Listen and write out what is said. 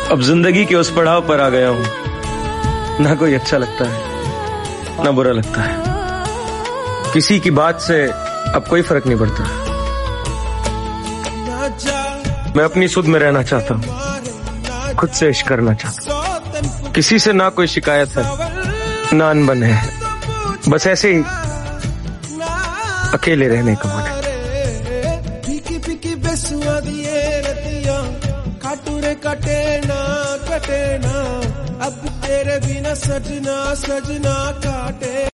अब जिंदगी के उस पड़ाव पर आ गया हूं, ना कोई अच्छा लगता है ना बुरा लगता है। किसी की बात से अब कोई फर्क नहीं पड़ता। मैं अपनी सुध में रहना चाहता हूं, खुद से इश्क करना चाहता हूं। किसी से ना कोई शिकायत है ना अनबन है, बस ऐसे ही अकेले रहने का मन है। कटे ना अब तेरे बिना सजना सजना काटे।